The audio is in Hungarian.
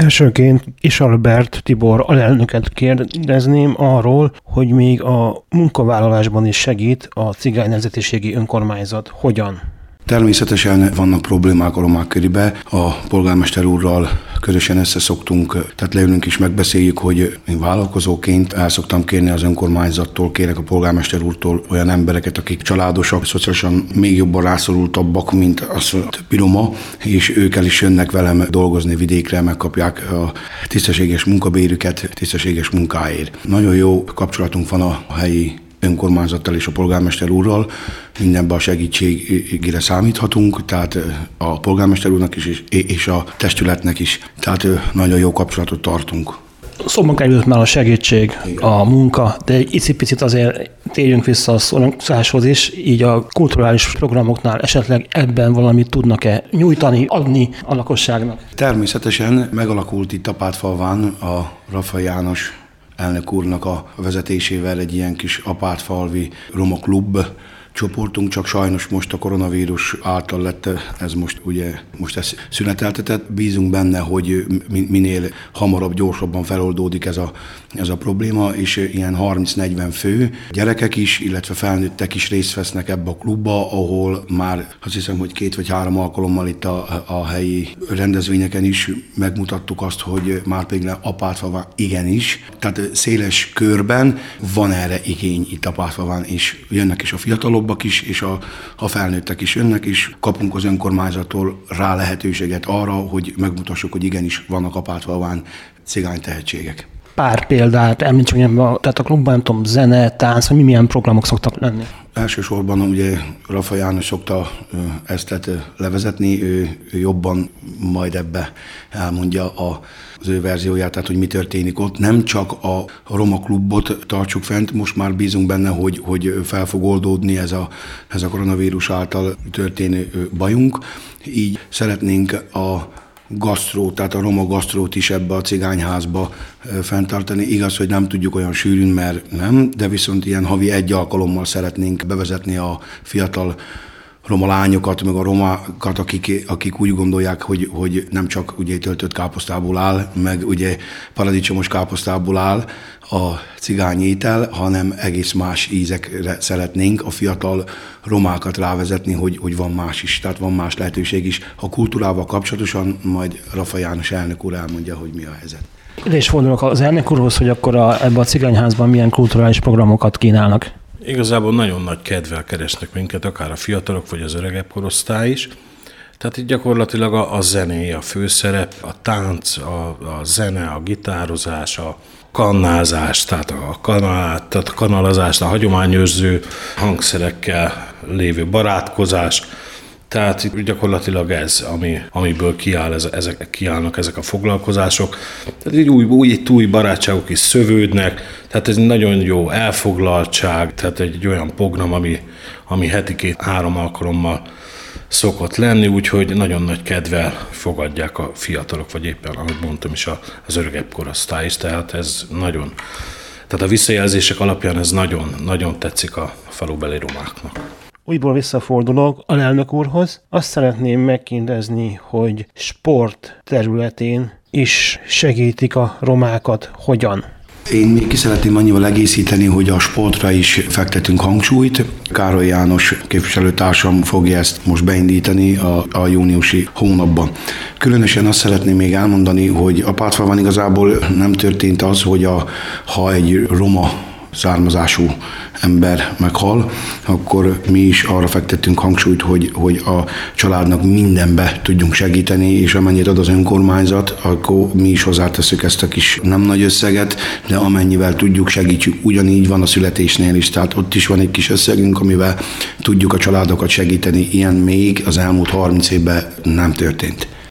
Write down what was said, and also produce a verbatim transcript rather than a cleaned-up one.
Elsőként Isalbert Tibor alelnöket kérdezném arról, hogy még a munkavállalásban is segít a cigány nemzetiségi önkormányzat. Hogyan? Természetesen vannak problémák a romák körébe. A polgármester úrral közösen összeszoktunk, tehát leülünk is megbeszéljük, hogy én vállalkozóként el szoktam kérni az önkormányzattól, kérek a polgármester úrtól olyan embereket, akik családosak, szociálisan még jobban rászorultabbak, mint az többi roma, és ők el is jönnek velem dolgozni vidékre, megkapják a tisztességes munkabérüket, tisztességes munkáért. Nagyon jó kapcsolatunk van a helyi önkormányzattal és a polgármester úrral, mindenben a segítségére számíthatunk, tehát a polgármester úrnak is és a testületnek is, tehát nagyon jó kapcsolatot tartunk. Szóban került már a segítség, igen, a munka, de egy icipicit azért térjünk vissza a szóláshoz is, így a kulturális programoknál esetleg ebben valamit tudnak-e nyújtani, adni a lakosságnak? Természetesen megalakult itt Apátfalván a Rafai János elnök úrnak a vezetésével egy ilyen kis apátfalvi roma klub csoportunk, csak sajnos most a koronavírus által lett, ez most ugye most ez szüneteltetett. Bízunk benne, hogy minél hamarabb, gyorsabban feloldódik ez a, ez a probléma, és ilyen harminc-negyven fő gyerekek is, illetve felnőttek is részt vesznek ebbe a klubba, ahol már azt hiszem, hogy két vagy három alkalommal itt a, a helyi rendezvényeken is megmutattuk azt, hogy már például Apátfalván igenis, tehát széles körben van erre igény itt Apátfalván, és jönnek is a fiatalok is, és a, a felnőttek is jönnek, és kapunk az önkormányzattól rá lehetőséget arra, hogy megmutassuk, hogy igenis vannak Apátfalván cigány tehetségek. Pár példát említsünk, tehát a klubban nem tudom, zene, tánc, vagy milyen programok szoktak lenni? Elsősorban ugye Rafai János szokta ezt levezetni, ő, ő jobban majd ebbe elmondja a, az ő verzióját, tehát hogy mi történik ott. Nem csak a roma klubot tartsuk fent, most már bízunk benne, hogy, hogy fel fog oldódni ez a, ez a koronavírus által történő bajunk. Így szeretnénk a gasztró, tehát a roma gasztrót is ebbe a cigányházba fenntartani. Igaz, hogy nem tudjuk olyan sűrűn, mert nem, de viszont ilyen havi egy alkalommal szeretnénk bevezetni a fiatal roma lányokat, meg a romákat, akik, akik úgy gondolják, hogy, hogy nem csak ugye töltött káposztából áll, meg ugye paradicsomos káposztából áll a cigány étel, hanem egész más ízekre szeretnénk a fiatal romákat rávezetni, hogy, hogy van más is, tehát van más lehetőség is. A kultúrával kapcsolatosan majd Rafai János elnök úr elmondja, hogy mi a helyzet. Ide is fordulok az elnök úrhoz, hogy akkor a, ebben a cigányházban milyen kulturális programokat kínálnak. Igazából nagyon nagy kedvel keresnek minket, akár a fiatalok, vagy az öregebb korosztály is. Tehát itt gyakorlatilag a, a zené, a főszerep, a tánc, a, a zene, a gitározás, a kannázás, tehát a, kanál, tehát a kanalazás, a hagyományőrző hangszerekkel lévő barátkozás. Tehát itt gyakorlatilag ez, ami, amiből kiáll ez, ezek, kiállnak ezek a foglalkozások. Tehát így új, új, itt új barátságok is szövődnek, tehát ez nagyon jó elfoglaltság, tehát egy olyan program, ami, ami heti két-három alkalommal szokott lenni, úgyhogy nagyon nagy kedvel fogadják a fiatalok, vagy éppen, ahogy mondtam is, az öregebb korosztály is, tehát ez nagyon, tehát a visszajelzések alapján ez nagyon, nagyon tetszik a falubeli romáknak. Újból visszafordulok alelnök úrhoz. Azt szeretném megkérdezni, hogy sport területén is segítik a romákat, hogyan? Én még ki szeretném annyival egészíteni, hogy a sportra is fektetünk hangsúlyt. Károly János képviselőtársam fogja ezt most beindítani a, a júniusi hónapban. Különösen azt szeretném még elmondani, hogy Apátfalván igazából nem történt az, hogy a, ha egy roma származású ember meghal, akkor mi is arra fektettünk hangsúlyt, hogy, hogy a családnak mindenbe tudjunk segíteni, és amennyit ad az önkormányzat, akkor mi is hozzáteszünk ezt a kis nem nagy összeget, de amennyivel tudjuk, segítsük. Ugyanígy van a születésnél is, tehát ott is van egy kis összegünk, amivel tudjuk a családokat segíteni. Ilyen még az elmúlt harminc évben nem történt.